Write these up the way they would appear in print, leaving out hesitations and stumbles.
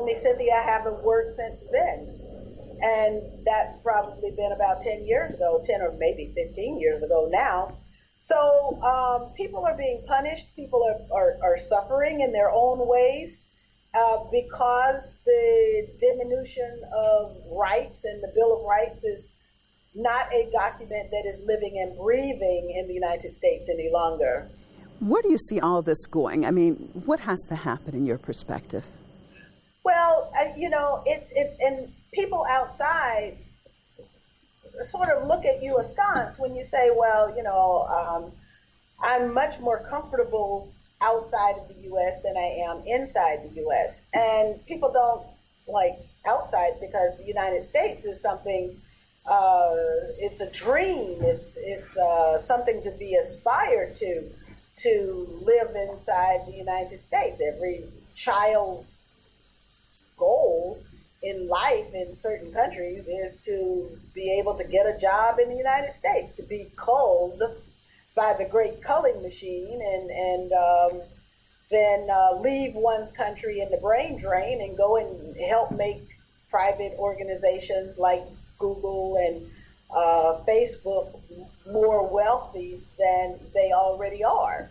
told me, Cynthia, I haven't worked since then. And that's probably been about 10 years ago, 10 or maybe 15 years ago now. So people are being punished. People are suffering in their own ways because the diminution of rights and the Bill of Rights is not a document that is living and breathing in the United States any longer. Where do you see all this going? I mean, what has to happen in your perspective? Well, and people outside sort of look at you askance when you say, well, I'm much more comfortable outside of the U.S. than I am inside the U.S. And people don't like outside because the United States is something, it's a dream. It's something to be aspired to live inside the United States. Every child's goal in life in certain countries is to be able to get a job in the United States, to be culled by the great culling machine and then leave one's country in the brain drain and go and help make private organizations like Google and Facebook more wealthy than they already are.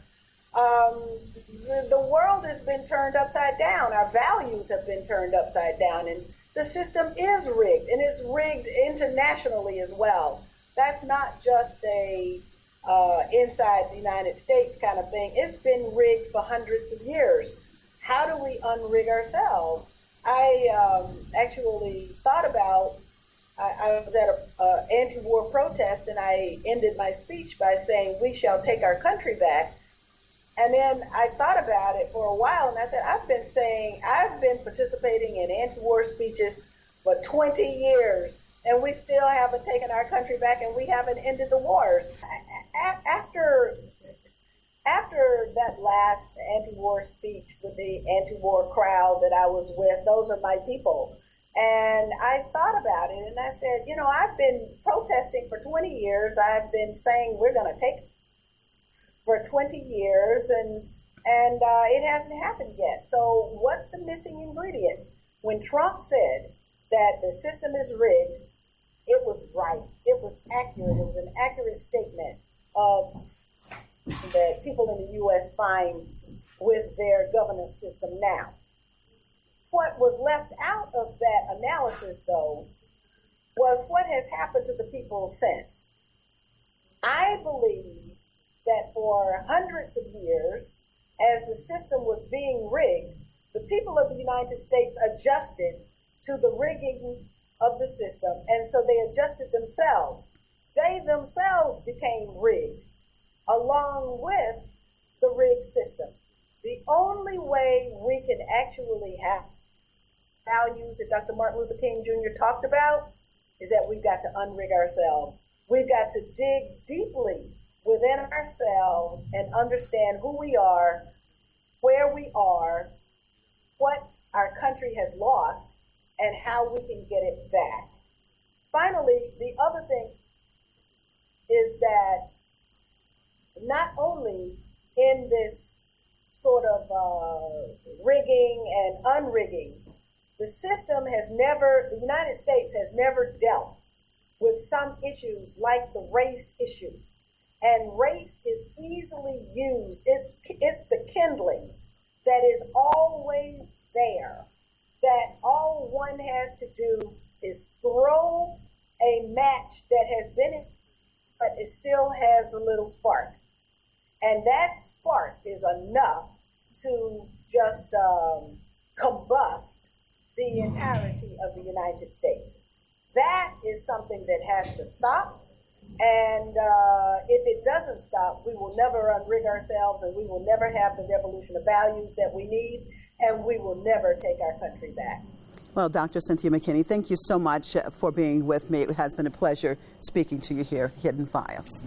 The world has been turned upside down. Our values have been turned upside down, and the system is rigged, and it's rigged internationally as well. That's not just a inside the United States kind of thing. It's been rigged for hundreds of years. How do we unrig ourselves? I actually thought about, I was at an anti-war protest, and I ended my speech by saying, we shall take our country back. And then I thought about it for a while, and I said, I've been participating in anti-war speeches for 20 years, and we still haven't taken our country back, and we haven't ended the wars. After that last anti-war speech with the anti-war crowd that I was with, those are my people. And I thought about it, and I said, I've been protesting for 20 years. I've been saying we're going to take for 20 years, and it hasn't happened yet. So what's the missing ingredient? When Trump said that the system is rigged, it was right. It was accurate. It was an accurate statement of that people in the U.S. find with their governance system now. What was left out of that analysis, though, was what has happened to the people since. I believe that for hundreds of years, as the system was being rigged, the people of the United States adjusted to the rigging of the system, and so they adjusted themselves. They themselves became rigged, along with the rigged system. The only way we can actually have values that Dr. Martin Luther King Jr. talked about is that we've got to unrig ourselves. We've got to dig deeply within ourselves and understand who we are, where we are, what our country has lost, and how we can get it back. Finally, the other thing is that not only in this sort of rigging and unrigging, the United States has never dealt with some issues like the race issue. And race is easily used. It's the kindling that is always there, that all one has to do is throw a match that has been in, but it still has a little spark. And that spark is enough to just combust the entirety of the United States. That is something that has to stop. And if it doesn't stop, we will never unrig ourselves, and we will never have the revolution of values that we need, and we will never take our country back. Well, Dr. Cynthia McKinney, thank you so much for being with me. It has been a pleasure speaking to you here, Hidden Files.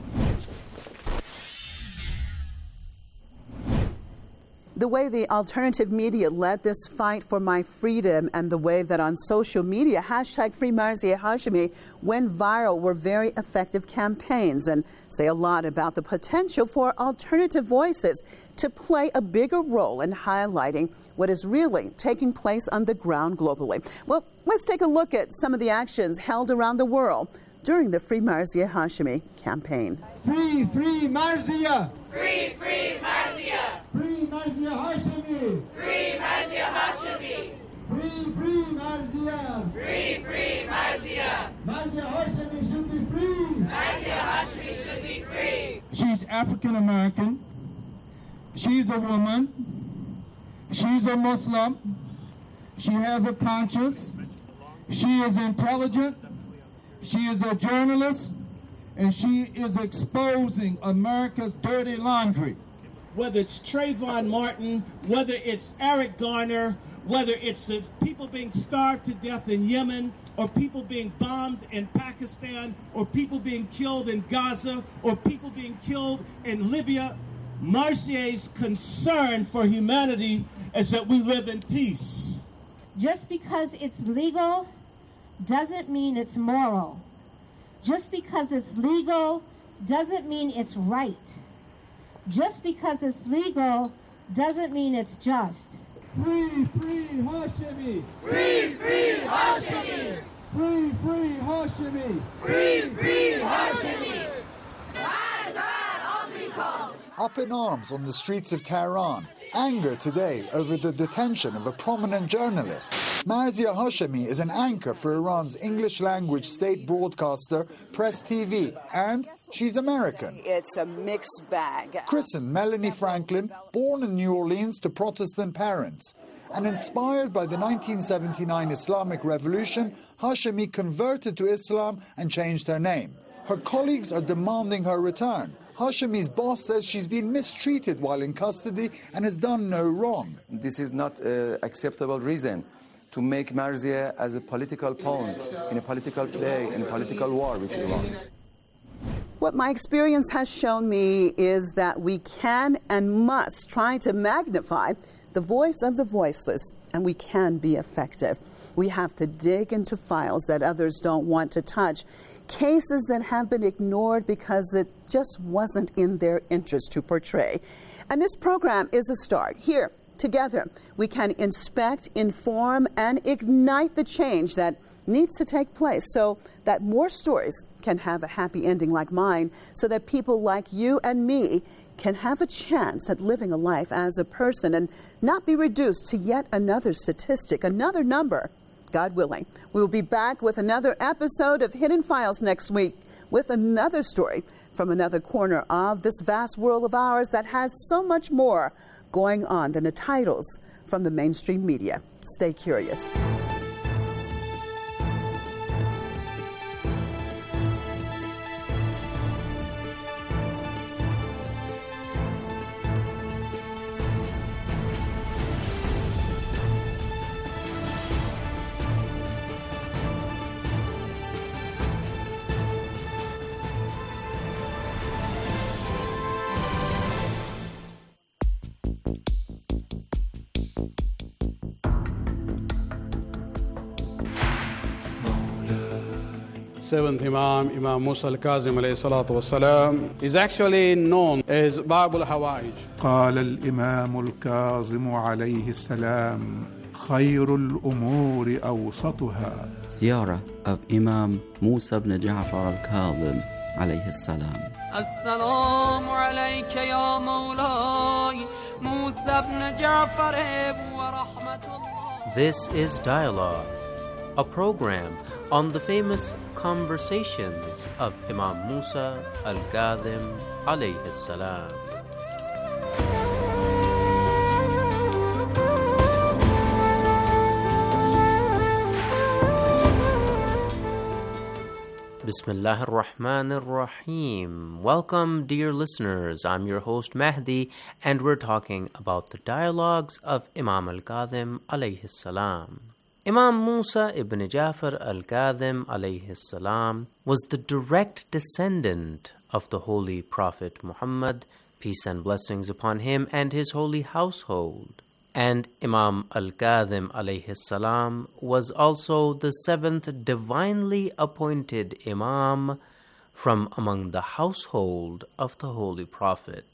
The way the alternative media led this fight for my freedom and the way that on social media, #FreeMarzieh went viral were very effective campaigns and say a lot about the potential for alternative voices. to play a bigger role in highlighting what is really taking place on the ground globally. Well, let's take a look at some of the actions held around the world during the Free Marzieh Hashemi campaign. Free, free Marzieh! Free, free Marzieh! Free Marzieh Hashemi! Free Marzieh Hashemi! Free, free Marzieh! Free, free Marzieh! Marzieh Hashemi should be free! Marzieh Hashemi should be free! She's African American. She's a woman. She's a Muslim. She has a conscience. She is intelligent. She is a journalist. And she is exposing America's dirty laundry. Whether it's Trayvon Martin, whether it's Eric Garner, whether it's the people being starved to death in Yemen, or people being bombed in Pakistan, or people being killed in Gaza, or people being killed in Libya, Marzieh's concern for humanity is that we live in peace. Just because it's legal doesn't mean it's moral. Just because it's legal doesn't mean it's right. Just because it's legal doesn't mean it's just. Free, free Hashemi! Free, free Hashemi! Free, free Hashemi! Free, free Hashemi! Up in arms on the streets of Tehran. Anger today over the detention of a prominent journalist. Marzieh Hashemi is an anchor for Iran's English-language state broadcaster, Press TV, and she's American. It's a mixed bag. Christened Melanie Franklin, born in New Orleans to Protestant parents. And inspired by the 1979 Islamic Revolution, Hashemi converted to Islam and changed her name. Her colleagues are demanding her return. Hashemi's boss says she's been mistreated while in custody and has done no wrong. This is not an acceptable reason to make Marzieh as a political pawn in a political play, in a political war with Iran. What my experience has shown me is that we can and must try to magnify the voice of the voiceless, and we can be effective. We have to dig into files that others don't want to touch, cases that have been ignored because it just wasn't in their interest to portray. And this program is a start. Here, together, we can inspect, inform, and ignite the change that needs to take place so that more stories can have a happy ending like mine, so that people like you and me can have a chance at living a life as a person and not be reduced to yet another statistic, another number. God willing, we will be back with another episode of Hidden Files next week with another story from another corner of this vast world of ours that has so much more going on than the titles from the mainstream media. Stay curious. Seventh Imam, Imam Musa al-Kazim alayhi salatu wassalam, is actually known as Bab al-Hawaij. قال الإمام الكاظم عليه السلام خير الأمور أوسطها. Ziyarah of Imam Musa ibn Ja'far al-Kazim alayhi salam. السلام عليك يا مولاي موسى بن جعفر ورحمة الله. This is Dialogue, a program on the famous conversations of Imam Musa al-Kazim alayhi salam. Bismillahir Rahmanir Rahim. Welcome, dear listeners. I'm your host Mahdi, and we're talking about the dialogues of Imam al-Kazim alayhi salam. Imam Musa ibn Ja'far al-Kazim alayhi salam was the direct descendant of the Holy Prophet Muhammad, peace and blessings upon him and his holy household. And Imam al-Kazim alayhi salam was also the seventh divinely appointed Imam from among the household of the Holy Prophet,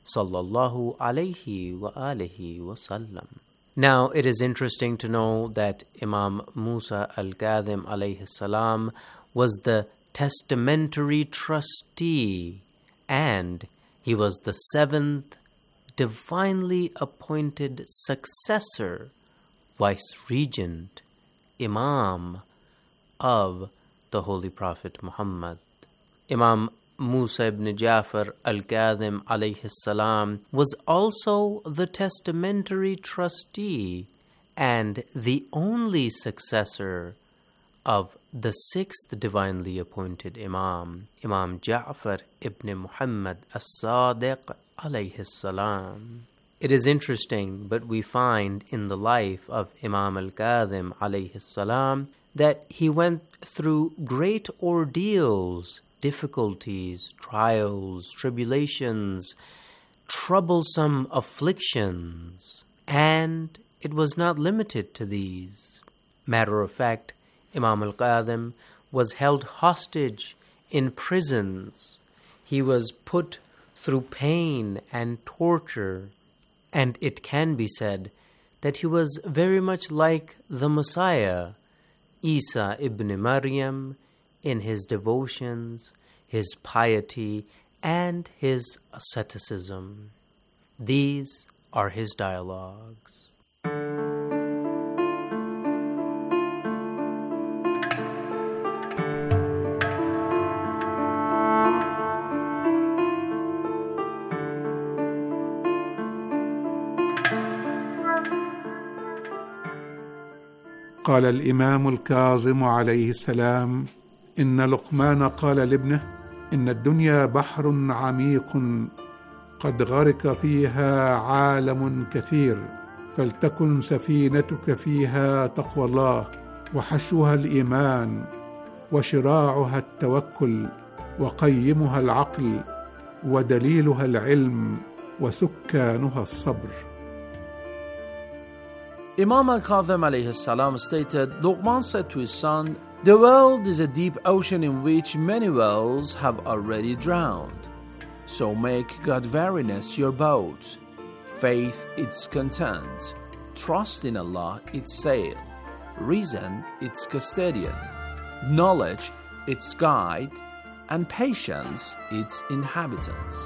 sallallahu alayhi wa alihi wasallam. Now, it is interesting to know that Imam Musa al-Kadhim alayhi salam was the testamentary trustee, and he was the 7th divinely appointed successor, vice-regent, Imam of the Holy Prophet Muhammad. Imam Musa ibn Ja'far al-Kadhim alayhi salam was also the testamentary trustee and the only successor of the 6th divinely appointed Imam, Imam Ja'far ibn Muhammad as-Sadiq alayhi salam. It is interesting, but we find in the life of Imam al-Kadhim alayhi salam that he went through great ordeals, difficulties, trials, tribulations, troublesome afflictions, and it was not limited to these. Matter of fact, Imam al-Kadhim was held hostage in prisons. He was put through pain and torture, and it can be said that he was very much like the Messiah, Isa ibn Maryam, in his devotions, his piety, and his asceticism. These are his dialogues. قال الإمام الكاظم عليه السلام: إن لقمان قال لابنه: إن الدنيا بحر عميق قد غرق فيها عالم كثير، فلتكن سفينتك فيها تقوى الله، وحشوها الإيمان، وشراعها التوكل، وقيمها العقل، ودليلها العلم، وسكانها الصبر. Imam al-Kadhim alayhi salam stated, Luqman said to his son, the world is a deep ocean in which many whales have already drowned. So make God-wariness your boat, faith its content, trust in Allah its sail, reason its custodian, knowledge its guide, and patience its inhabitants.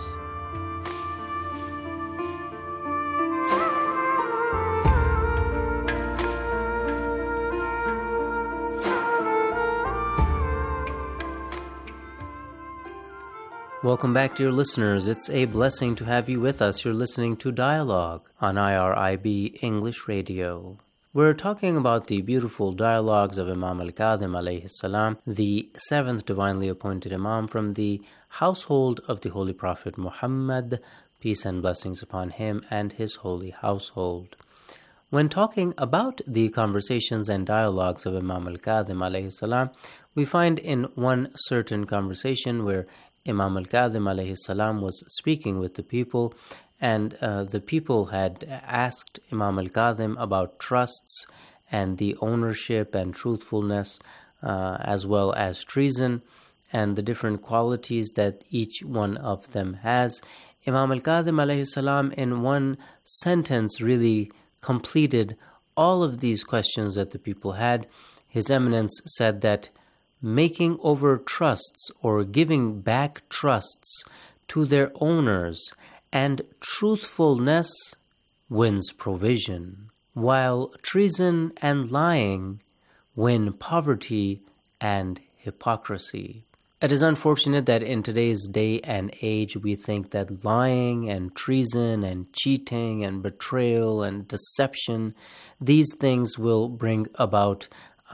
Welcome back, dear listeners. It's a blessing to have you with us. You're listening to Dialogue on IRIB English Radio. We're talking about the beautiful dialogues of Imam al-Kadhim alayhi salam, the 7th divinely appointed Imam from the household of the Holy Prophet Muhammad, peace and blessings upon him and his holy household. When talking about the conversations and dialogues of Imam al-Kadhim alayhi salam, we find in one certain conversation where Imam al-Kadhim alayhi salam was speaking with the people, and the people had asked Imam al-Kadhim about trusts and the ownership and truthfulness, as well as treason, and the different qualities that each one of them has. Imam al-Kadhim alayhi salam in one sentence really completed all of these questions that the people had. His Eminence said that making over trusts or giving back trusts to their owners and truthfulness wins provision, while treason and lying win poverty and hypocrisy. It is unfortunate that in today's day and age we think that lying and treason and cheating and betrayal and deception, these things will bring about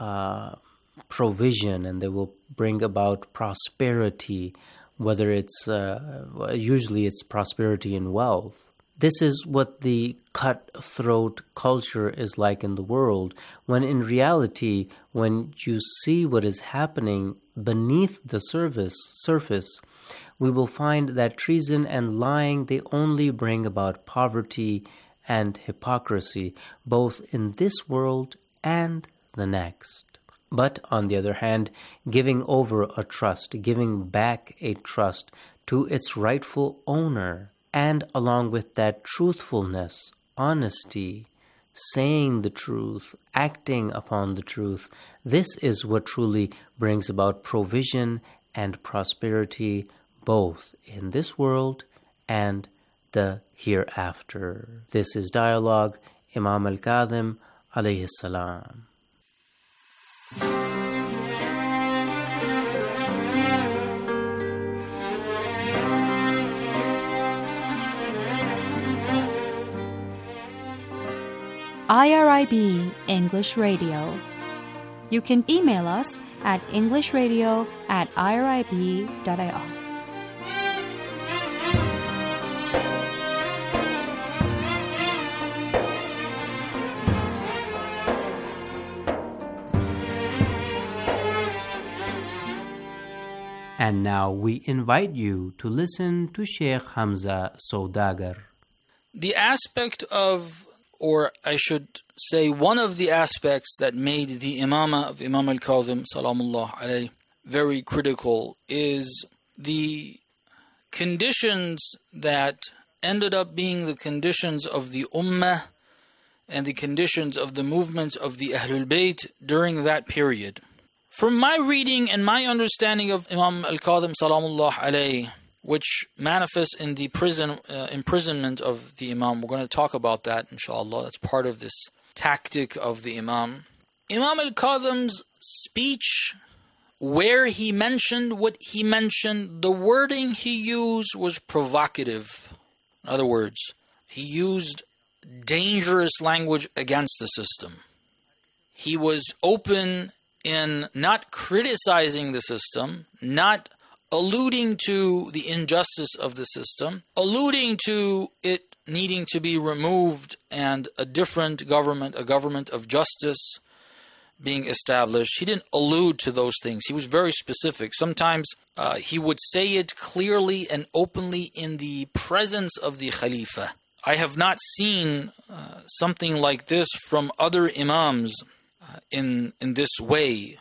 provision, and they will bring about prosperity, whether it's usually it's prosperity in wealth. This is what the cutthroat culture is like in the world, when in reality, when you see what is happening beneath the surface, we will find that treason and lying, they only bring about poverty and hypocrisy, both in this world and the next. But on the other hand, giving over a trust, giving back a trust to its rightful owner, And along with that, truthfulness, honesty, saying the truth, acting upon the truth. This is what truly brings about provision and prosperity, both in this world and the hereafter. This is Dialogue, Imam al-Kadhim alayhi salam. IRIB English Radio. You can email us at englishradio@irib.ir. And now we invite you to listen to Sheikh Hamza Saudagar. The aspect of, or I should say one of the aspects that made the imamah of Imam al-Kadhim salamullah alayhi very critical is the conditions that ended up being the conditions of the ummah and the conditions of the movement of the Ahlul Bayt during that period. From my reading and my understanding of Imam al-Kadhim salamullah alayhi, which manifests in the imprisonment of the Imam, we're going to talk about that inshallah, that's part of this tactic of the Imam. Imam al-Kadhim's speech, where he mentioned what he mentioned, the wording he used was provocative. In other words, he used dangerous language against the system. He was open in not criticizing the system, not alluding to the injustice of the system, alluding to it needing to be removed and a different government, a government of justice being established. He didn't allude to those things. He was very specific. Sometimes he would say it clearly and openly in the presence of the Khalifa. I have not seen something like this from other Imams in this way.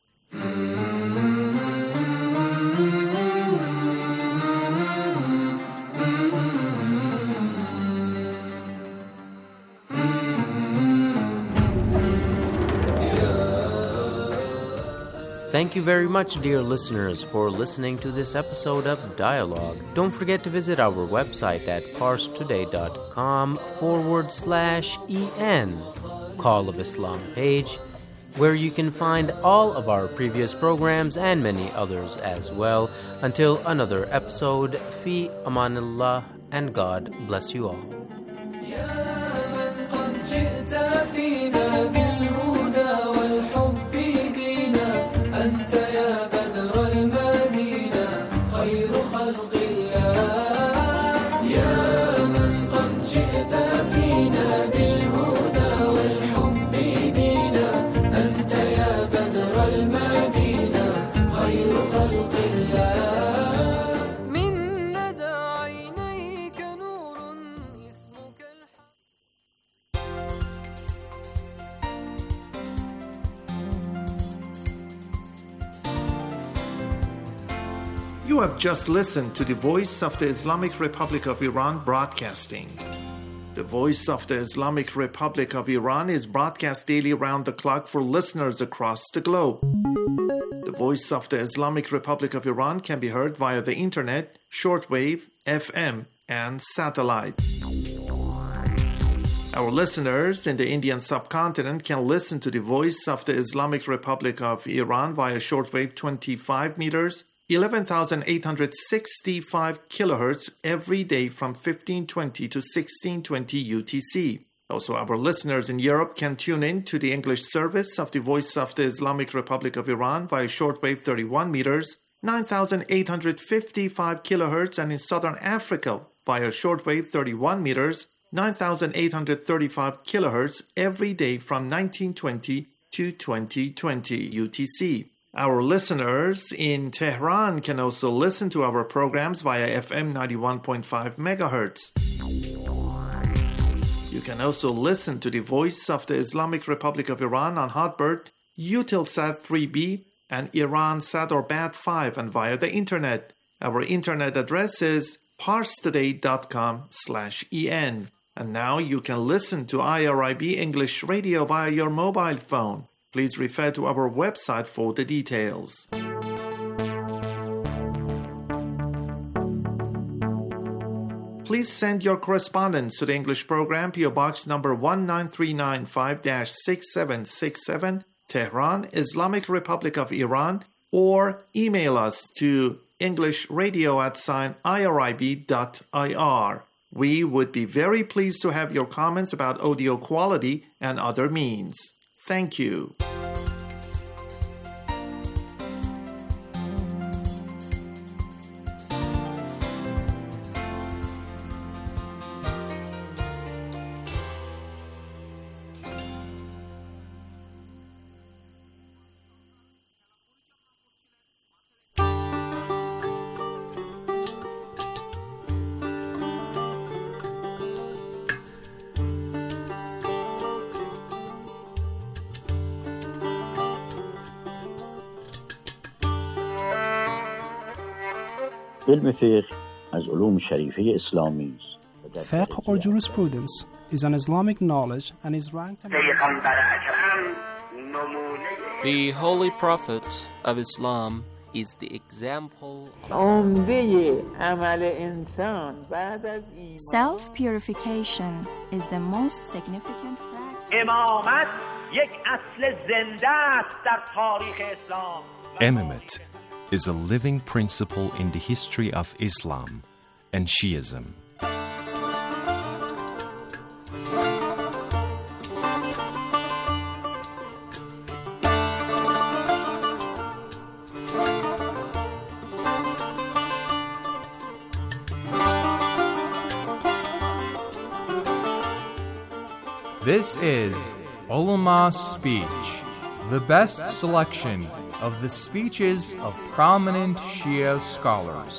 Thank you very much, dear listeners, for listening to this episode of Dialogue. Don't forget to visit our website at parstoday.com/en, Call of Islam page, where you can find all of our previous programs and many others as well. Until another episode, fi amanillah, and God bless you all. You have just listened to the Voice of the Islamic Republic of Iran broadcasting. The Voice of the Islamic Republic of Iran is broadcast daily around the clock for listeners across the globe. The Voice of the Islamic Republic of Iran can be heard via the internet, shortwave, FM, and satellite. Our listeners in the Indian subcontinent can listen to the Voice of the Islamic Republic of Iran via shortwave 25 meters, 11,865 kilohertz every day from 1520 to 1620 UTC. Also, our listeners in Europe can tune in to the English service of the Voice of the Islamic Republic of Iran via shortwave 31 meters, 9,855 kilohertz, and in Southern Africa via shortwave 31 meters, 9,835 kilohertz every day from 1920 to 2020 UTC. Our listeners in Tehran can also listen to our programs via FM 91.5 MHz. You can also listen to the Voice of the Islamic Republic of Iran on Hotbird, Eutelsat 3B, and Iran Sat or Bat 5, and via the internet. Our internet address is parstoday.com/en. And now you can listen to IRIB English Radio via your mobile phone. Please refer to our website for the details. Please send your correspondence to the English program, PO Box number 19395-6767, Tehran, Islamic Republic of Iran, or email us to englishradio@irib.ir. We would be very pleased to have your comments about audio quality and other means. Thank you. علم فقه از علوم شریفه اسلامی است. Fiqh or jurisprudence is an Islamic knowledge and is ranked The Holy Prophet of Islam is the example. Self-purification is the most significant practice. Imamate is a living principle in the history of Islam and Shiism. This is Ulama Speech, the best selection of the speeches of prominent Shia scholars.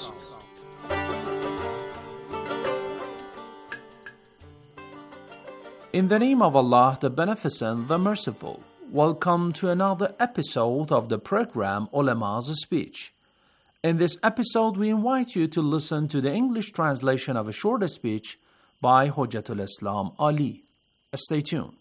In the name of Allah, the Beneficent, the Merciful, welcome to another episode of the program Ulama's Speech. In this episode, we invite you to listen to the English translation of a short speech by Hujjatul Islam Ali. Stay tuned.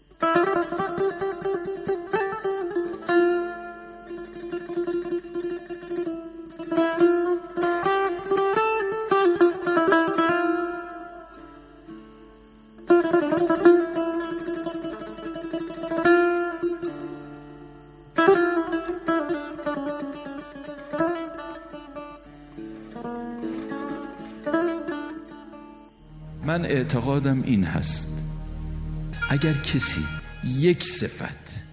من اعتقادم این هست اگر کسی یک صفت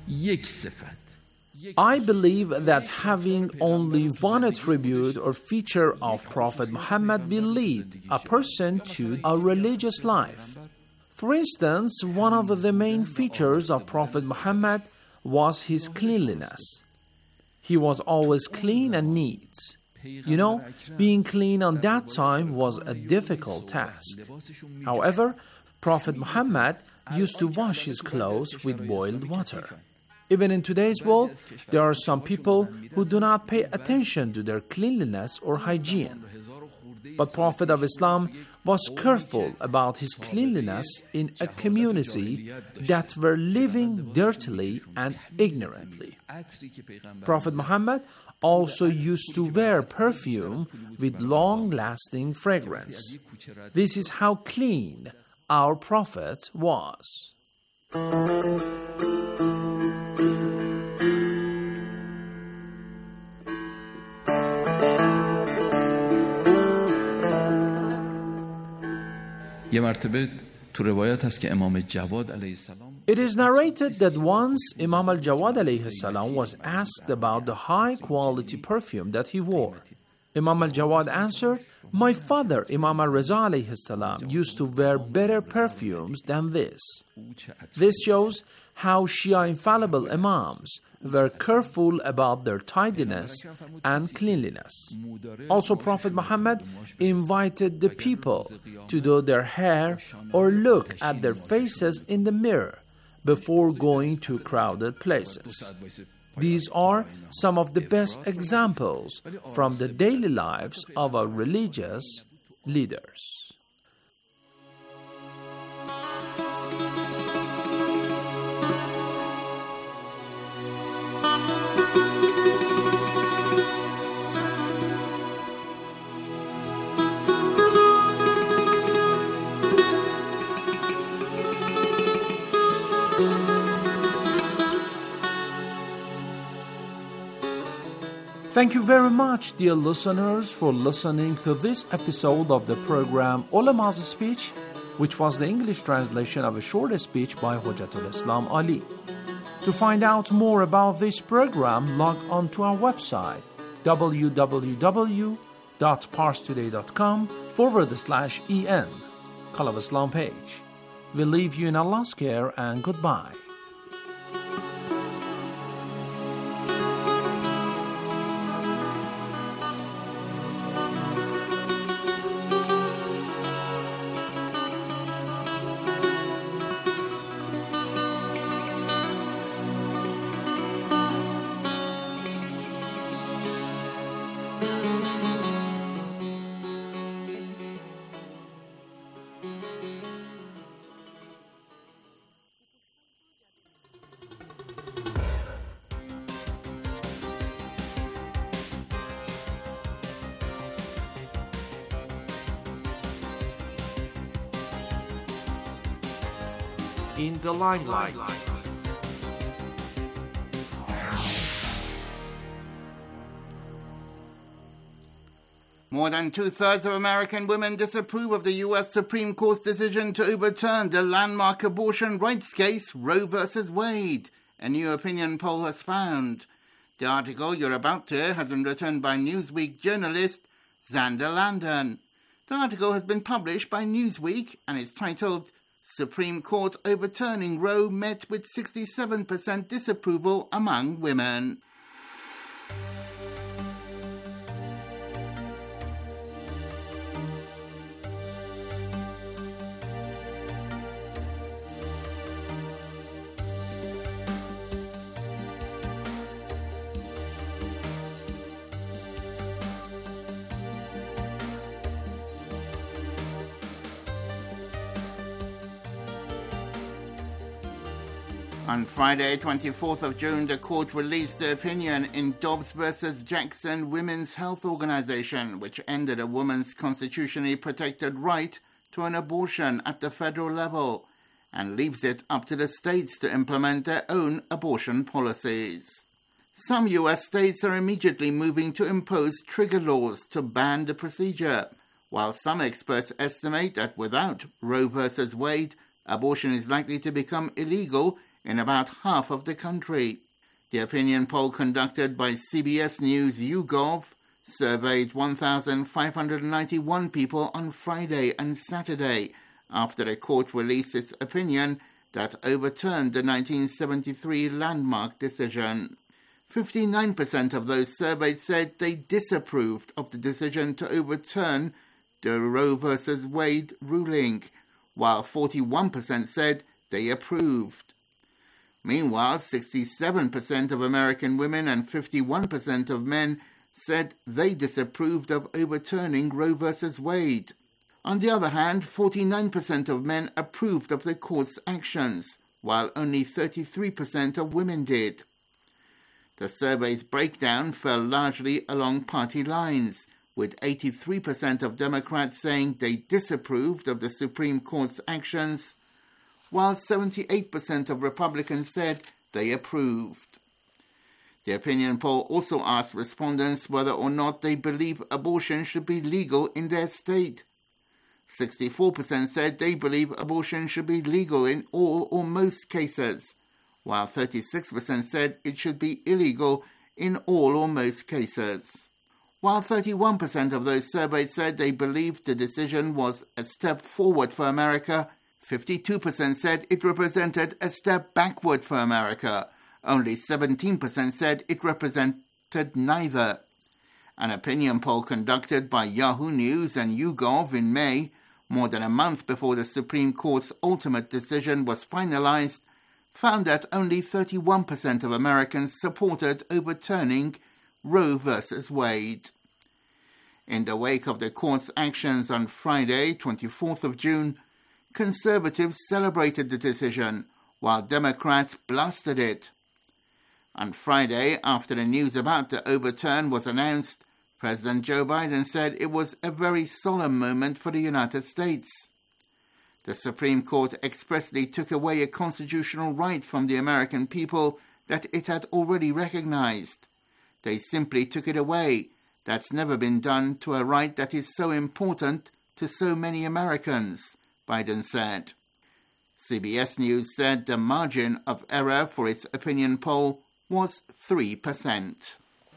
I believe that having only one attribute or feature of Prophet Muhammad will lead a person to a religious life. For instance, one of the main features of Prophet Muhammad was his cleanliness. He was always clean and neat. You know, being clean on that time was a difficult task. However, Prophet Muhammad used to wash his clothes with boiled water. Even in today's world, there are some people who do not pay attention to their cleanliness or hygiene. But Prophet of Islam was careful about his cleanliness in a community that were living dirtily and ignorantly. Prophet Muhammad also used to wear perfume with long-lasting fragrance. This is how clean our Prophet was. یه مرتبه تو روایت هست که امام جواد علیه السلام It is narrated that once Imam al-Jawad alayhi salam was asked about the high-quality perfume that he wore. Imam al-Jawad answered, "My father, Imam al-Raza alayhi salam, used to wear better perfumes than this." This shows how Shia infallible Imams were careful about their tidiness and cleanliness. Also, Prophet Muhammad invited the people to do their hair or look at their faces in the mirror before going to crowded places. These are some of the best examples from the daily lives of a religious leaders. Thank you very much, dear listeners, for listening to this episode of the program Ulama's Speech, which was the English translation of a short speech by Hujjatul Islam Ali. To find out more about this program, log on to our website www.parstoday.com/en, Call of Islam page. We leave you in Allah's care and goodbye. In the limelight. More than two-thirds of American women disapprove of the U.S. Supreme Court's decision to overturn the landmark abortion rights case Roe v. Wade, a new opinion poll has found. The article you're about to hear has been written by Newsweek journalist Xander Landon. The article has been published by Newsweek and is titled Supreme Court Overturning Roe Met with 67% Disapproval Among Women. On Friday, 24th of June, the court released the opinion in Dobbs versus Jackson Women's Health Organization, which ended a woman's constitutionally protected right to an abortion at the federal level and leaves it up to the states to implement their own abortion policies. Some U.S. states are immediately moving to impose trigger laws to ban the procedure, while some experts estimate that without Roe v. Wade, abortion is likely to become illegal in about half of the country. The opinion poll conducted by CBS News YouGov surveyed 1,591 people on Friday and Saturday after the court released its opinion that overturned the 1973 landmark decision. 59% of those surveyed said they disapproved of the decision to overturn the Roe v. Wade ruling, while 41% said they approved. Meanwhile, 67% of American women and 51% of men said they disapproved of overturning Roe v. Wade. On the other hand, 49% of men approved of the court's actions, while only 33% of women did. The survey's breakdown fell largely along party lines, with 83% of Democrats saying they disapproved of the Supreme Court's actions, while 78% of Republicans said they approved. The opinion poll also asked respondents whether or not they believe abortion should be legal in their state. 64% said they believe abortion should be legal in all or most cases, while 36% said it should be illegal in all or most cases. While 31% of those surveyed said they believed the decision was a step forward for America, 52% said it represented a step backward for America. Only 17% said it represented neither. An opinion poll conducted by Yahoo News and YouGov in May, more than a month before the Supreme Court's ultimate decision was finalized, found that only 31% of Americans supported overturning Roe v. Wade. In the wake of the court's actions on Friday, 24th of June, Conservatives celebrated the decision, while Democrats blasted it. On Friday, after the news about the overturn was announced, President Joe Biden said it was a very solemn moment for the United States. The Supreme Court expressly took away a constitutional right from the American people that it had already recognized. They simply took it away. That's never been done to a right that is so important to so many Americans, Biden said. CBS News said the margin of error for its opinion poll was 3%.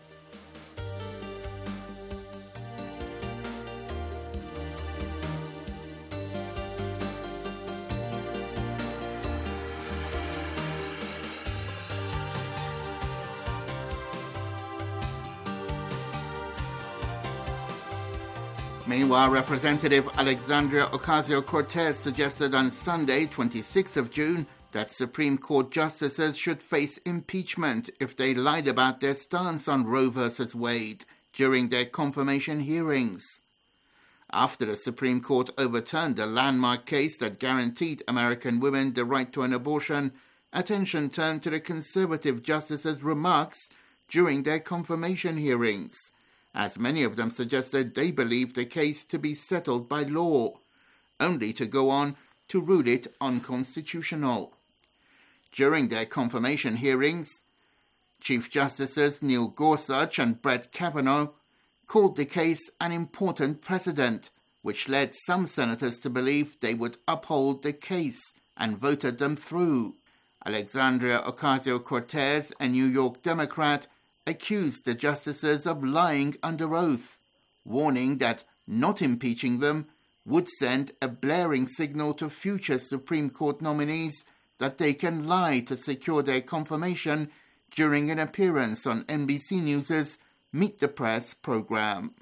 Meanwhile, Representative Alexandria Ocasio-Cortez suggested on Sunday, 26th of June, that Supreme Court justices should face impeachment if they lied about their stance on Roe v. Wade during their confirmation hearings. After the Supreme Court overturned the landmark case that guaranteed American women the right to an abortion, attention turned to the conservative justices' remarks during their confirmation hearings, as many of them suggested they believed the case to be settled by law, only to go on to rule it unconstitutional. During their confirmation hearings, Chief Justices Neil Gorsuch and Brett Kavanaugh called the case an important precedent, which led some senators to believe they would uphold the case and voted them through. Alexandria Ocasio-Cortez, a New York Democrat, accused the justices of lying under oath, warning that not impeaching them would send a blaring signal to future Supreme Court nominees that they can lie to secure their confirmation during an appearance on NBC News' Meet the Press program.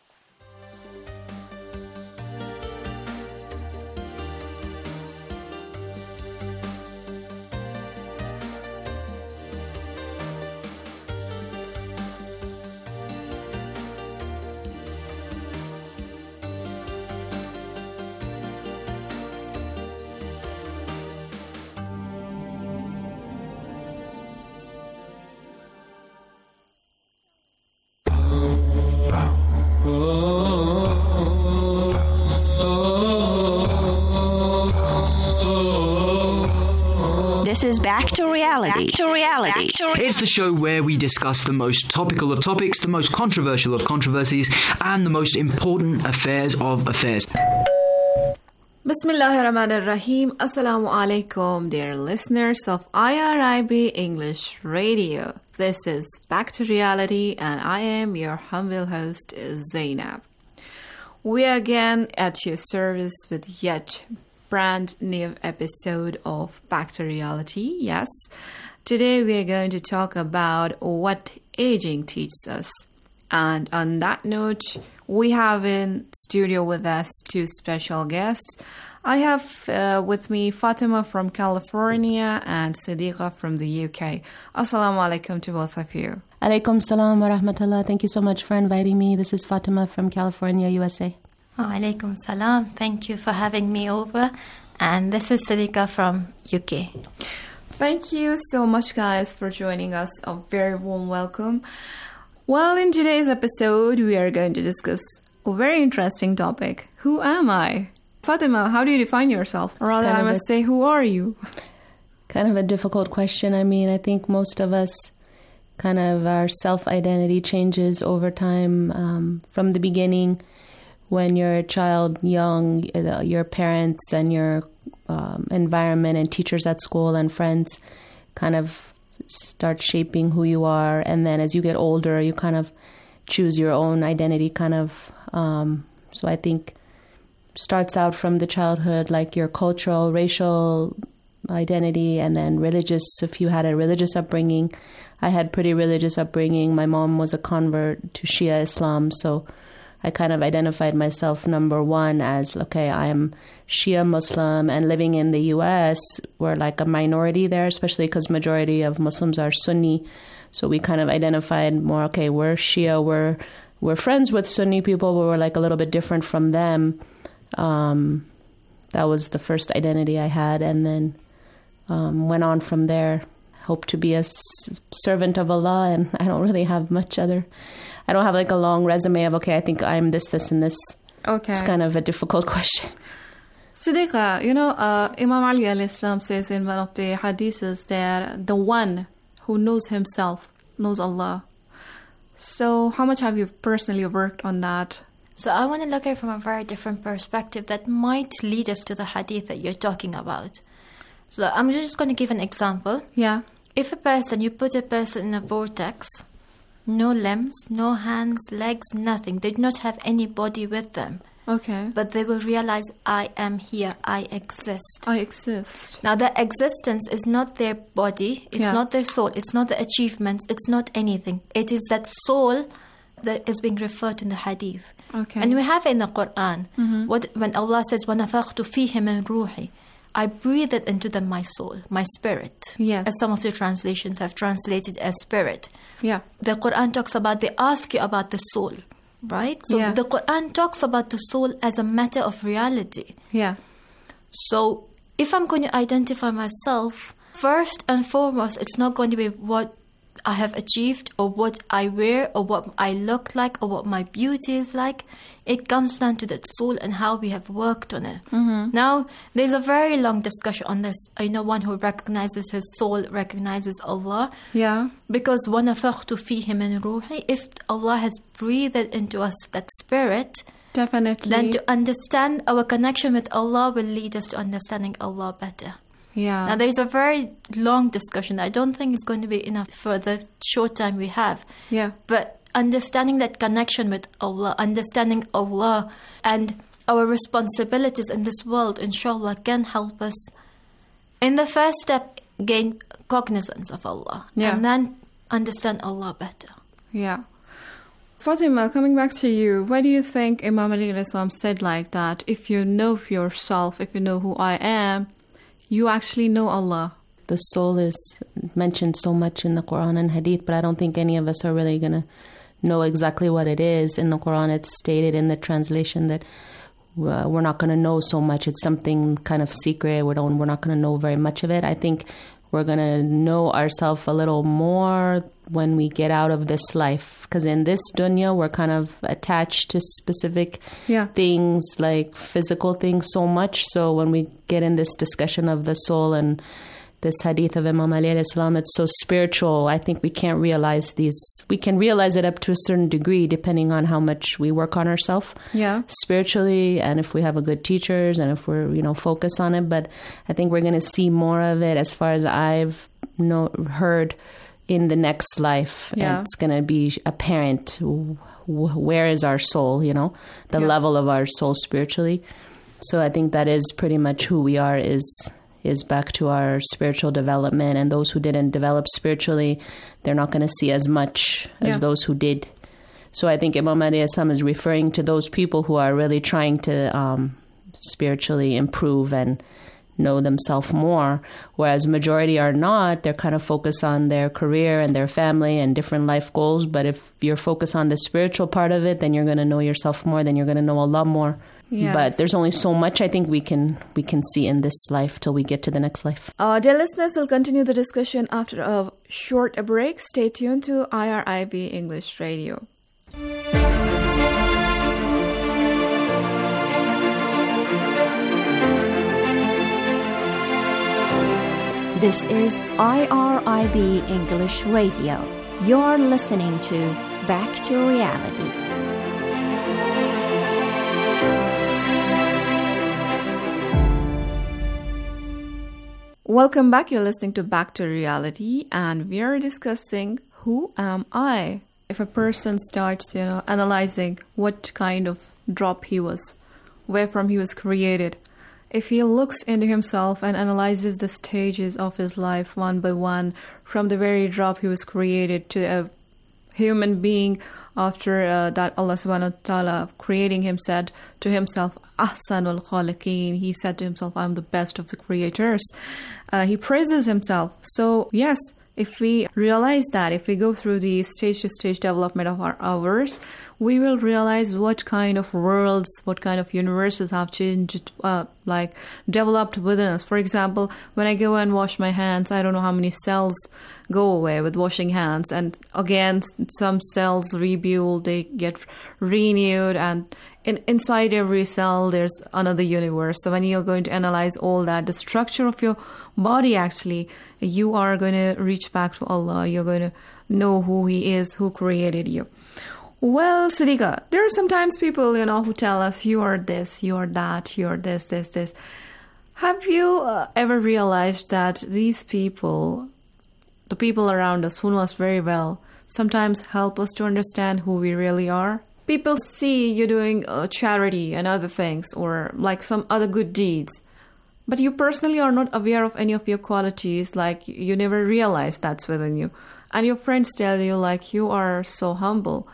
This is Back to Reality. It's the show where we discuss the most topical of topics, the most controversial of controversies, and the most important affairs of affairs. Bismillahirrahmanirrahim. Assalamu alaikum, dear listeners of IRIB English Radio. This is Back to Reality, and I am your humble host, Zainab. We are again at your service with yet brand new episode of Back to Reality. Yes, today we are going to talk about what aging teaches us. And on that note, we have in studio with us two special guests. I have with me Fatima from California and Sadiqa from the UK. Assalamu alaikum to both of you. Alaikum salam wa rahmatullah. Thank you so much for inviting me. This is Fatima from California, USA. Alaikum salam. Thank you for having me over. And this is Sadiqa from UK. Thank you so much, guys, for joining us. A very warm welcome. Well, in today's episode, we are going to discuss a very interesting topic. Who am I? Fatima, how do you define yourself? Or rather, I must say, who are you? Kind of a difficult question. I mean, I think most of us kind of our self-identity changes over time from the beginning. When you're a child, young, your parents and your environment and teachers at school and friends kind of start shaping who you are. And then as you get older, you kind of choose your own identity kind of. So I think starts out from the childhood, like your cultural, racial identity, and then religious. If you had a religious upbringing, I had pretty religious upbringing. My mom was a convert to Shia Islam, so I kind of identified myself, number one, as, okay, I am Shia Muslim, and living in the U.S., we're like a minority there, especially because majority of Muslims are Sunni. So we kind of identified more, okay, we're Shia, we're were friends with Sunni people, but were like a little bit different from them. That was the first identity I had, and then went on from there. Hope to be a servant of Allah, and I don't really have much other. I don't have like a long resume of, okay, I think I'm this, this, and this. Okay. It's kind of a difficult question. Siddiqa, Imam Ali al-Islam says in one of the hadiths that the one who knows himself knows Allah. So how much have you personally worked on that? So I want to look at it from a very different perspective that might lead us to the hadith that you're talking about. So I'm just going to give an example. Yeah. If you put a person in a vortex, no limbs, no hands, legs, nothing. They do not have any body with them. Okay. But they will realize, I am here, I exist. I exist. Now, that existence is not their body, it's not their soul, it's not the achievements, it's not anything. It is that soul that is being referred to in the hadith. Okay. And we have it in the Quran. When Allah says, وَنَفَخْتُ فِيهِ مِنْ رُوحِ, I breathe it into them, my soul, my spirit. Yes. As some of the translations have translated as spirit. Yeah. The Quran talks about, they ask you about the soul. Right? So the Quran talks about the soul as a matter of reality. Yeah. So if I'm going to identify myself, first and foremost, it's not going to be what I have achieved or what I wear or what I look like or what my beauty is like. It comes down to that soul and how we have worked on it. Now, there's a very long discussion on this. I know one who recognizes his soul recognizes Allah. Yeah. Because وَنَفَخْتُ فِيهِ مِنْ رُوحِ, if Allah has breathed into us that spirit, definitely, then to understand our connection with Allah will lead us to understanding Allah better. Yeah. Now, there's a very long discussion. I don't think it's going to be enough for the short time we have. Yeah. But understanding that connection with Allah, understanding Allah and our responsibilities in this world, inshallah, can help us, in the first step, gain cognizance of Allah. Yeah. And then understand Allah better. Yeah. Fatima, coming back to you, why do you think Imam Ali al-Islam said like that? If you know yourself, if you know who I am, you actually know Allah. The soul is mentioned so much in the Quran and Hadith, but I don't think any of us are really going to know exactly what it is. In the Quran, it's stated in the translation that we're not going to know so much. It's something kind of secret. We're not going to know very much of it. I think we're going to know ourselves a little more when we get out of this life. Because in this dunya, we're kind of attached to specific things, like physical things so much. So when we get in this discussion of the soul and this hadith of Imam Ali al-Islam, it's so spiritual. I think we can't realize these. We can realize it up to a certain degree, depending on how much we work on ourselves spiritually, and if we have a good teachers, and if we're focused on it. But I think we're going to see more of it, as far as I've heard, in the next life. And it's going to be apparent. Where is our soul? The level of our soul spiritually. So I think that is pretty much who we are. Is back to our spiritual development, and those who didn't develop spiritually, they're not going to see as much as those who did. So I think Imam Ali al-Islam is referring to those people who are really trying to spiritually improve and know themselves more, whereas majority are not. They're kind of focused on their career and their family and different life goals. But if you're focused on the spiritual part of it, then you're going to know yourself more, then you're going to know Allah more. Yes. But there's only so much I think we can see in this life till we get to the next life. Dear listeners, we'll continue the discussion after a short break. Stay tuned to IRIB English Radio. This is IRIB English Radio. You're listening to Back to Reality. Welcome back. You're listening to Back to Reality, and we are discussing who am I? If a person starts, analyzing what kind of drop he was, where from he was created, if he looks into himself and analyzes the stages of his life one by one, from the very drop he was created to a human being, after that Allah subhanahu wa ta'ala creating him said to himself, Ahsanul Khaliqeen, he said to himself, I'm the best of the creators. He praises himself. So yes, If we realize that, if we go through the stage-to-stage development of ours, we will realize what kind of worlds, what kind of universes have changed, developed within us. For example, when I go and wash my hands, I don't know how many cells go away with washing hands. And again, some cells rebuild, they get renewed, and inside every cell, there's another universe. So when you're going to analyze all that, the structure of your body, actually, you are going to reach back to Allah. You're going to know who He is, who created you. Well, Siddiqa, there are sometimes people, who tell us, you are this, you are that, you are this. Have you ever realized that these people, the people around us who know us very well, sometimes help us to understand who we really are? People see you doing charity and other things, or like some other good deeds, but you personally are not aware of any of your qualities, like you never realize that's within you. And your friends tell you, like, you are so humble.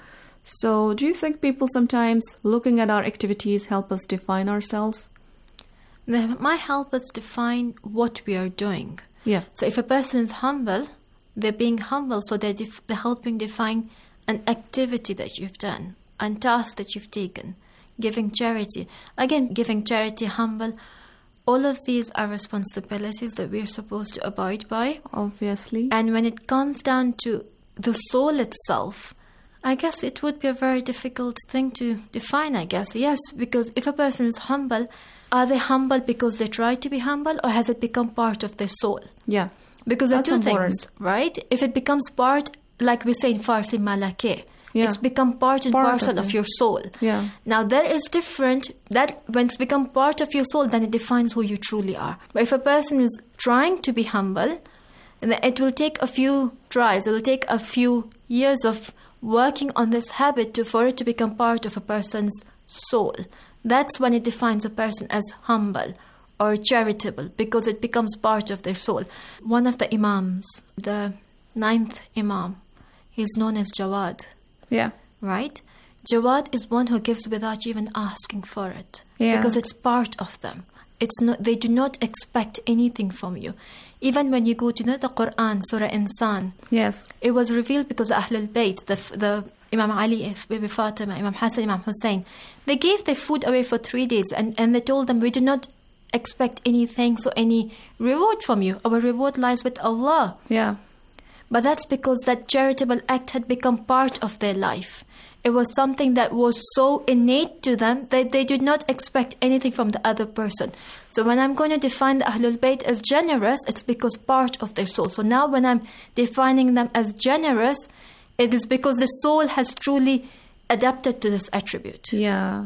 So do you think people sometimes looking at our activities help us define ourselves? They might help us define what we are doing. Yeah. So if a person is humble, they're being humble, so they're helping define an activity that you've done, and tasks that you've taken, giving charity. Again, giving charity, humble, all of these are responsibilities that we're supposed to abide by. Obviously. And when it comes down to the soul itself, I guess it would be a very difficult thing to define, I guess. Yes, because if a person is humble, are they humble because they try to be humble, or has it become part of their soul? Yeah. Because there are two important things, right? If it becomes part, like we say in Farsi, malake, yeah, it's become part and parcel of your soul. Yeah. Now, there is different, that when it's become part of your soul, then it defines who you truly are. But if a person is trying to be humble, it will take a few tries, it will take a few years of working on this habit for it to become part of a person's soul. That's when it defines a person as humble or charitable, because it becomes part of their soul. One of the Imams, the 9th Imam, he's known as Jawad. Yeah. Right? Jawad is one who gives without even asking for it. Yeah. Because it's part of them. It's not. They do not expect anything from you. Even when you go to the Quran, Surah Insan, yes, it was revealed because Ahlul Bayt, the Imam Ali, Bibi Fatima, Imam Hassan, Imam Hussein, they gave their food away for 3 days, and they told them, we do not expect anything, so any reward from you. Our reward lies with Allah. Yeah. But that's because that charitable act had become part of their life. It was something that was so innate to them that they did not expect anything from the other person. So when I'm going to define the Ahlul Bayt as generous, it's because part of their soul. So now when I'm defining them as generous, it is because the soul has truly adapted to this attribute. Yeah.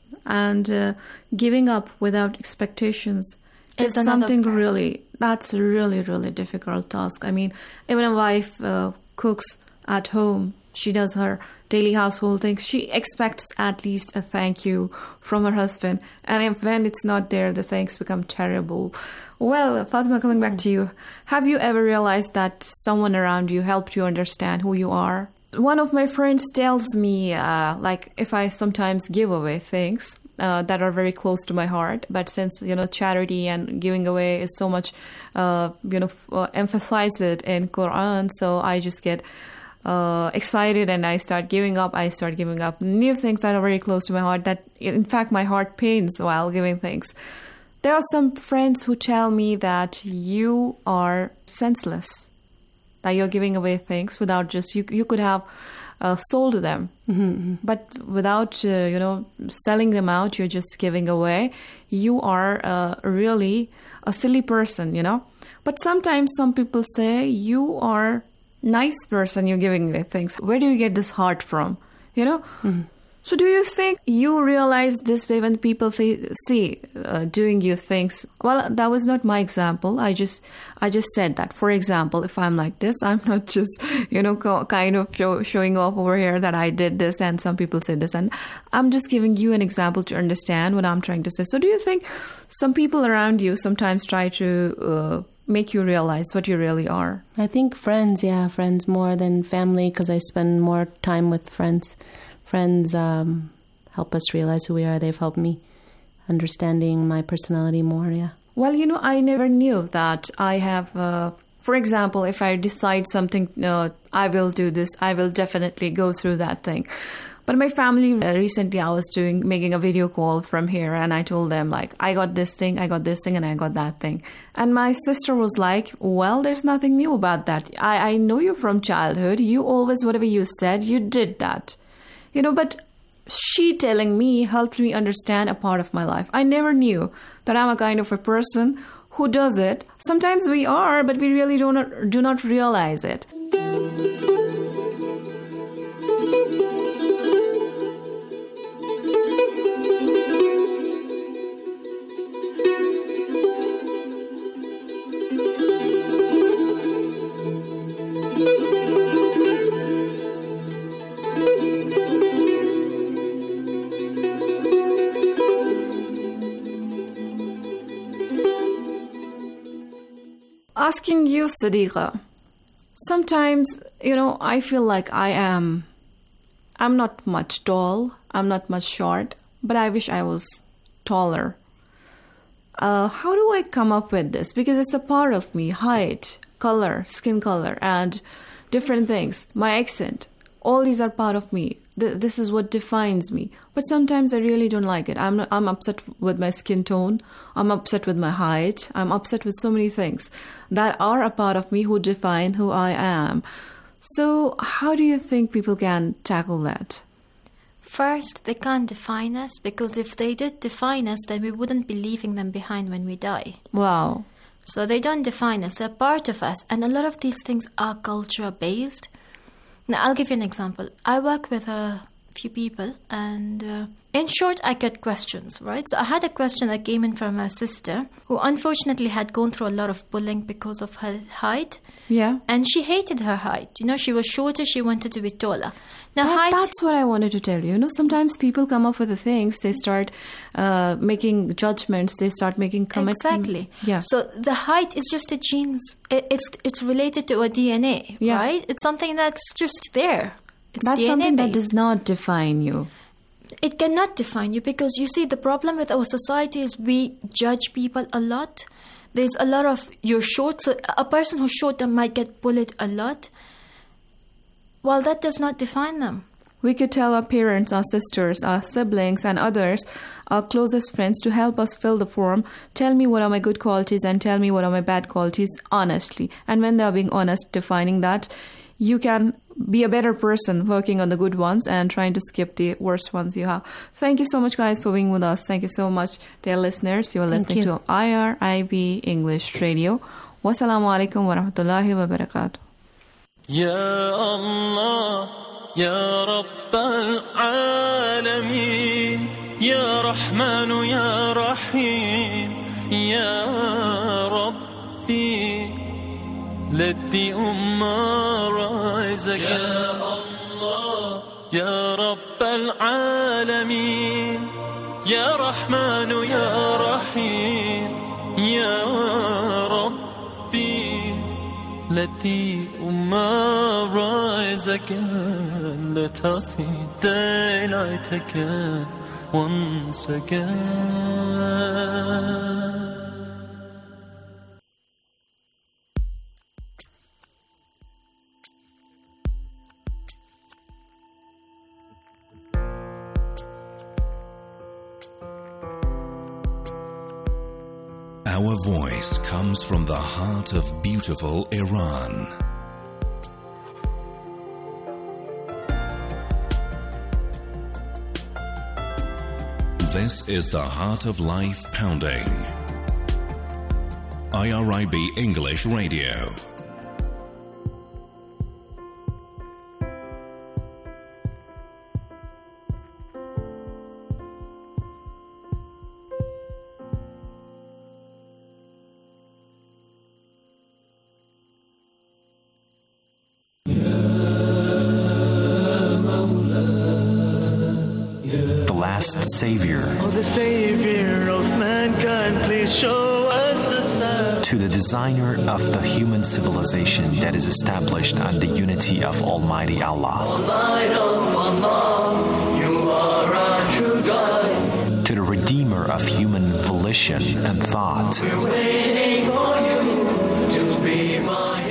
And giving up without expectations is something that's a really difficult task. I mean, even a wife cooks at home, she does her daily household things, she expects at least a thank you from her husband. And when it's not there, the thanks become terrible. Well, Fatima, coming back to you, have you ever realized that someone around you helped you understand who you are? One of my friends tells me, if I sometimes give away things that are very close to my heart, but since, charity and giving away is so much, emphasized in Quran, so I just get excited and I start giving up new things that are very close to my heart, that in fact my heart pains while giving things. There are some friends who tell me that you are senseless, that you're giving away things without just, you could have sold them, but without, selling them out, you're just giving away. You are really a silly person, But sometimes some people say you are nice person, you're giving away things. Where do you get this heart from? So do you think you realize this way when people see doing you things? Well, that was not my example. I just said that. For example, if I'm like this, I'm not just, kind of showing off over here that I did this and some people say this. And I'm just giving you an example to understand what I'm trying to say. So do you think some people around you sometimes try to make you realize what you really are? I think friends more than family, because I spend more time with friends. Friends help us realize who we are. They've helped me understanding my personality more, yeah. Well, I never knew that I have For example, if I decide something, I will do this, I will definitely go through that thing. But my family, recently I was making a video call from here, and I told them, like, I got this thing, and I got that thing. And my sister was like, well, there's nothing new about that. I know you from childhood. You always, whatever you said, you did that. But she telling me helped me understand a part of my life. I never knew that I'm a kind of a person who does it. Sometimes we are, but we really do not realize it. Asking you, Sadiqa, sometimes, I feel like I'm not much tall, I'm not much short, but I wish I was taller. How do I come up with this? Because it's a part of me, height, color, skin color, and different things, my accent. All these are part of me. This is what defines me. But sometimes I really don't like it. I'm upset with my skin tone. I'm upset with my height. I'm upset with so many things that are a part of me who define who I am. So how do you think people can tackle that? First, they can't define us, because if they did define us, then we wouldn't be leaving them behind when we die. Wow. So they don't define us. They're part of us. And a lot of these things are culture-based. Now, I'll give you an example. I work with a few people, and in short, I get questions, right? So I had a question that came in from a sister who unfortunately had gone through a lot of bullying because of her height. Yeah. And she hated her height. She was shorter, she wanted to be taller. Now, that's what I wanted to tell you. Sometimes people come up with the things, they start making judgments, they start making comments. Exactly. Yeah. So the height is just a genes. It's related to a DNA, right? It's something that's just there. That's DNA something based. that does not define you. It cannot define you, because you see, the problem with our society is we judge people a lot. There's a lot of, you're short, so a person who's short might get bullied a lot. Well, that does not define them. We could tell our parents, our sisters, our siblings, and others, our closest friends, to help us fill the form. Tell me what are my good qualities and tell me what are my bad qualities, honestly. And when they are being honest, defining that, you can be a better person working on the good ones and trying to skip the worst ones you have. Thank you so much, guys, for being with us. Thank you so much, dear listeners. You are listening to IRIB English Radio. Wassalamu alaikum wa rahmatullahi wa barakatuh. Ya Allah, Ya Rabbal Alameen, Ya Rahmanu, Ya Rahim, Ya Rabbi. Let the Ummah rise again. Ya Allah, Ya Rabbal Alameen, Ya Rahmanu, Ya Rahim, Ya Rabbi. Let the Ummah rise again. Let us see daylight again, once again. Our voice comes from the heart of beautiful Iran. This is the Heart of Life Pounding. IRIB English Radio. Savior. Oh, the Savior of mankind, please show us a sign. To the designer of the human civilization that is established on the unity of Almighty Allah. Light of Allah, you are our true guide. To the redeemer of human volition and thought. We're waiting for you to be mine.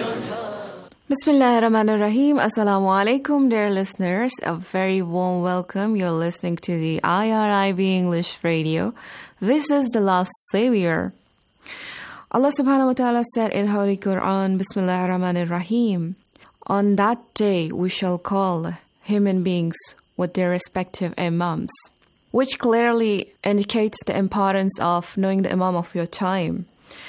Bismillahirrahmanirrahim. Assalamu alaikum, dear listeners. A very warm welcome. You're listening to the IRIB English Radio. This is the last savior. Allah subhanahu wa ta'ala said in Holy Quran, Bismillahirrahmanirrahim, on that day we shall call human beings with their respective imams, which clearly indicates the importance of knowing the imam of your time.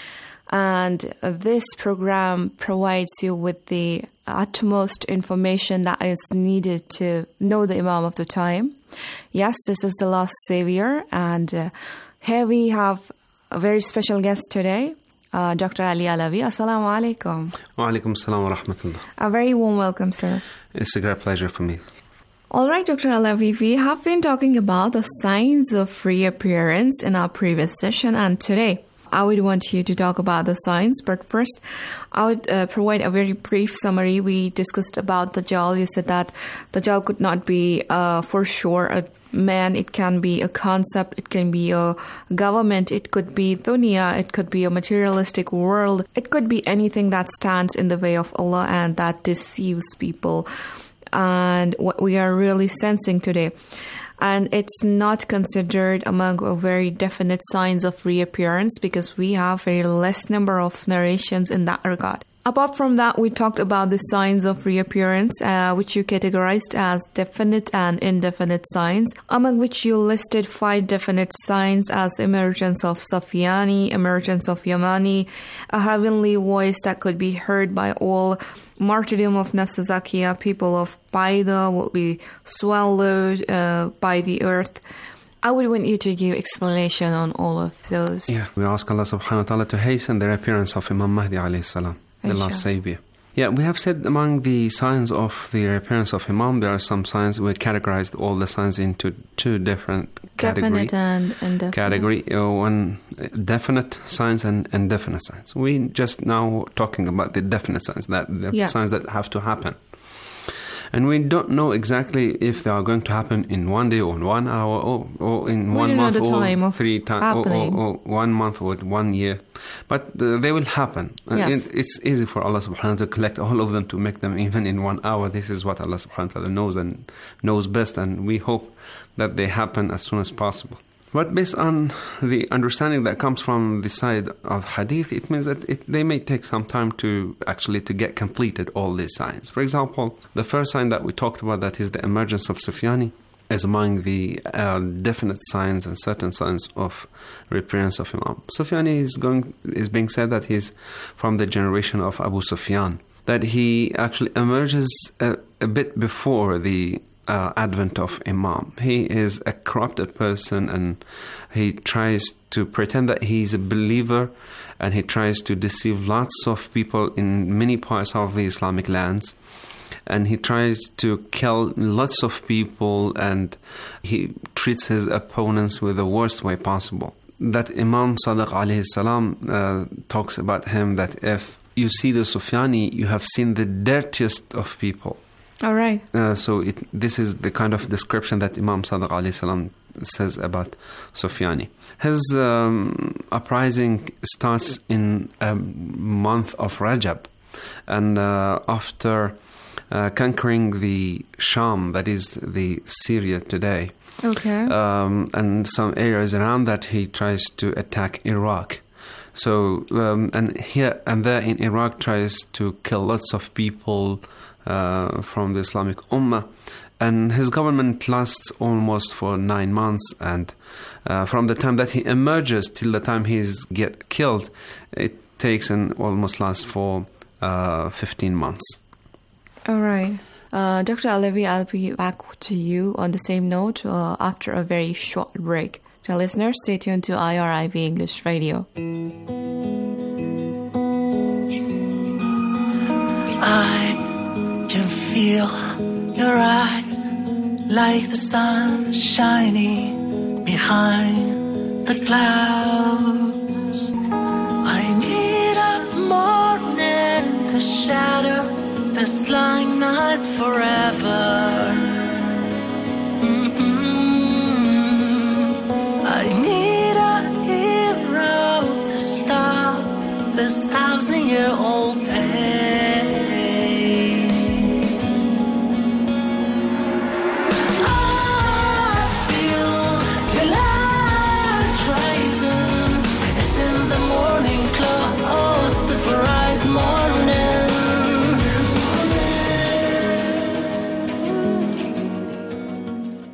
And this program provides you with the utmost information that is needed to know the imam of the time. Yes, this is the last savior, and here we have a very special guest today, Dr. Ali Alavi. Assalamu alaikum. Wa alaikum assalam wa rahmatullah. A very warm welcome, sir. It's a great pleasure for me. All right, Dr. Alavi, we have been talking about the signs of reappearance in our previous session, and today I would want you to talk about the signs, but first I would provide a very brief summary. We discussed about Dajjal. You said that Dajjal could not be for sure a man. It can be a concept. It can be a government. It could be dunya. It could be a materialistic world. It could be anything that stands in the way of Allah and that deceives people. And what we are really sensing today. And it's not considered among a very definite signs of reappearance because we have very less number of narrations in that regard. Apart from that, we talked about the signs of reappearance, which you categorized as definite and indefinite signs, among which you listed 5 definite signs as emergence of Sufyani, emergence of Yamani, a heavenly voice that could be heard by all, martyrdom of Nafs Zakiya, people of Baida will be swallowed by the earth. I would want you to give explanation on all of those. Yeah, we ask Allah subhanahu wa ta'ala to hasten the appearance of Imam Mahdi alayhi salam, the last savior. Yeah, we have said among the signs of the appearance of Imam, there are some signs. We categorized all the signs into 2 different categories. Definite and indefinite. Category, one definite signs and indefinite signs. We just now talking about the definite signs, signs that have to happen. And we don't know exactly if they are going to happen in 1 day or in 1 hour or in 1 month or 3 times or 1 month or 1 year. But they will happen. Yes. It's easy for Allah subhanahu wa ta'ala to collect all of them to make them even in 1 hour. This is what Allah subhanahu wa ta'ala knows and knows best. And we hope that they happen as soon as possible. But based on the understanding that comes from the side of hadith, it means that they may take some time to get completed all these signs. For example, the first sign that we talked about, that is the emergence of Sufyani, is among the definite signs and certain signs of reappearance of Imam. Sufyani is being said that he's from the generation of Abu Sufyan, that he actually emerges a bit before the advent of Imam. He is a corrupted person and he tries to pretend that he's a believer, and he tries to deceive lots of people in many parts of the Islamic lands, and he tries to kill lots of people, and he treats his opponents with the worst way possible. That Imam Sadiq alayhi salam talks about him that if you see the Sufyani, you have seen the dirtiest of people. All right. So this is the kind of description that Imam Sadiq alayhi salam says about Sufyani. His uprising starts in a month of Rajab, and after conquering the Sham, that is the Syria today, and some areas around that, he tries to attack Iraq. So and here and there in Iraq tries to kill lots of people from the Islamic Ummah, and his government lasts almost for 9 months, and from the time that he emerges till the time he's get killed, it takes and almost lasts for 15 months. All right. Dr. Alavi, I'll be back to you on the same note after a very short break. To listeners, stay tuned to IRIB English Radio. I can feel your eyes like the sun shining behind the clouds. I need a morning to shatter this lying night forever. I need a hero to stop this 1,000-year-old pain.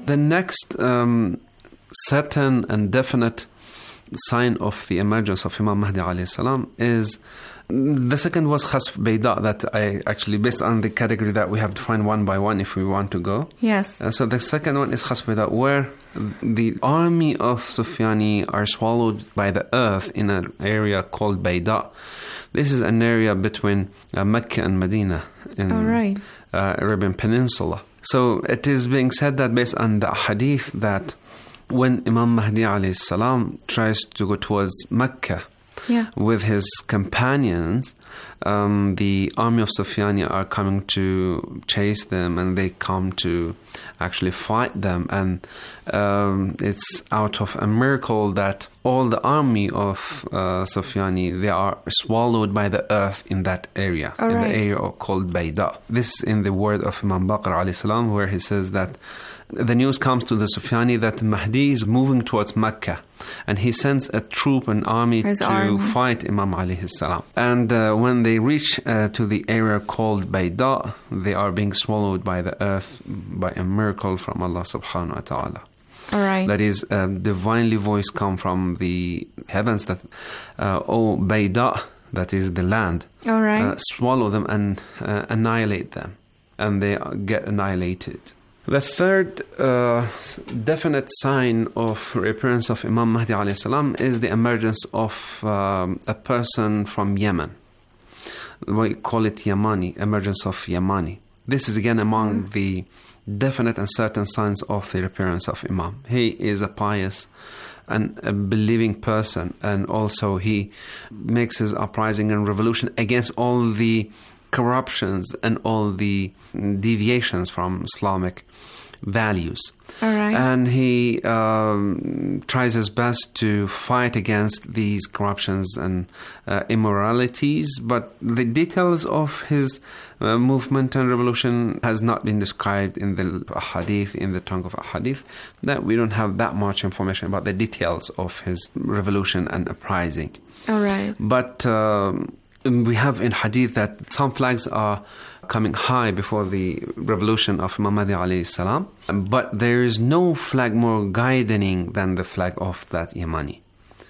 The next certain and definite sign of the emergence of Imam Mahdi alayhi salam is, the second was Khasf Bayda, that I actually, based on the category that we have to find one by one if we want to go. Yes. So the second one is Khasf Bayda, where the army of Sufyani are swallowed by the earth in an area called Bayda. This is an area between Mecca and Medina in Arabian Peninsula. So it is being said that based on the hadith that when Imam Mahdi alayhi salam tries to go towards Mecca with his companions, the army of Sufyani are coming to chase them, and they come to actually fight them. And it's out of a miracle that all the army of Sufyani, they are swallowed by the earth in that area, the area called Bayda. This in the word of Imam Baqir alayhi salam, where he says that the news comes to the Sufyani that Mahdi is moving towards Mecca, and he sends a troop, an army to fight Imam alayhi salam. And when they reach to the area called Bayda, they are being swallowed by the earth by a miracle from Allah subhanahu wa ta'ala. That is, divinely voice come from the heavens that, Bayda, that is the land, swallow them and annihilate them, and they get annihilated. The third definite sign of reappearance of Imam Mahdi alayhi salam is the emergence of a person from Yemen. We call it Yamani, emergence of Yamani. This is again among the definite and certain signs of the reappearance of Imam. He is a pious and a believing person, and also he makes his uprising and revolution against all the corruptions and all the deviations from Islamic values. And he tries his best to fight against these corruptions and immoralities, but the details of his movement and revolution has not been described in the hadith, in the tongue of hadith, that we don't have that much information about the details of his revolution and uprising. But we have in hadith that some flags are coming high before the revolution of Imam Mahdi alayhi salam, but there is no flag more guiding than the flag of that Yamani.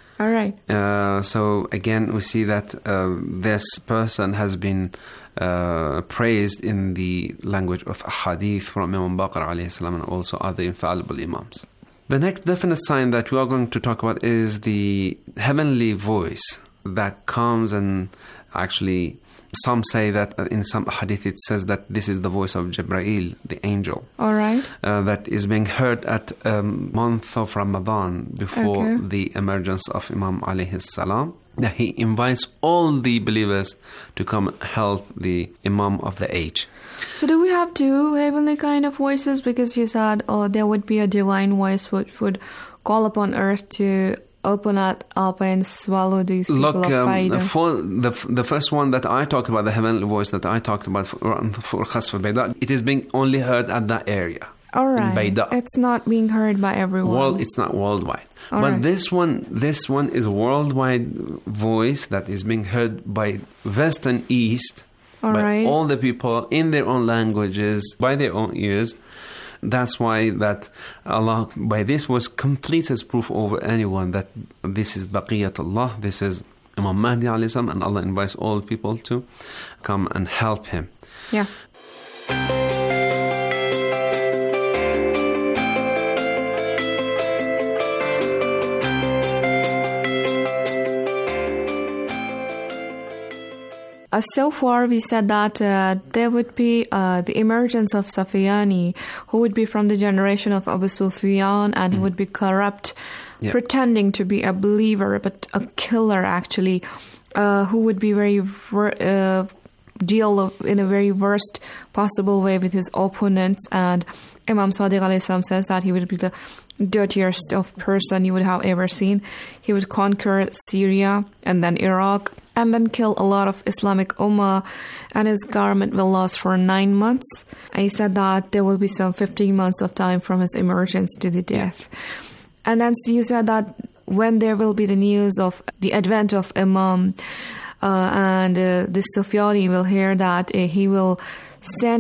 So again, we see that this person has been praised in the language of hadith from Imam Baqir alayhi salam and also other infallible imams. The next definite sign that we are going to talk about is the heavenly voice that comes, and actually some say that in some hadith it says that this is the voice of Jibreel, the angel. That is being heard at month of Ramadan before the emergence of Imam alayhi salam. That he invites all the believers to come help the Imam of the age. So do we have two heavenly kind of voices? Because you said there would be a divine voice which would call upon earth to open it up and swallow these people of Bayda. For the first one that I talked about, the heavenly voice that I talked about for Khasf Bayda, it is being only heard at that area. In Bayda. It's not being heard by everyone. It's not worldwide. But this one is a worldwide voice that is being heard by West and East, by all the people in their own languages, by their own ears. That's why that Allah, by this, was complete as proof over anyone that this is Baqiyatullah, this is Imam Mahdi alayhi salam, and Allah invites all people to come and help him. So far, we said that there would be the emergence of Sufyani, who would be from the generation of Abu Sufyan, and he would be corrupt, pretending to be a believer, but a killer actually, who would be deal in a very worst possible way with his opponents. And Imam Sadiq alayhi salam says that he would be the dirtiest of person you would have ever seen. He would conquer Syria and then Iraq, and then kill a lot of Islamic Ummah, and his government will last for 9 months. And he said that there will be some 15 months of time from his emergence to the death. And then you said that when there will be the news of the advent of Imam, and the Sufyani will hear that he will send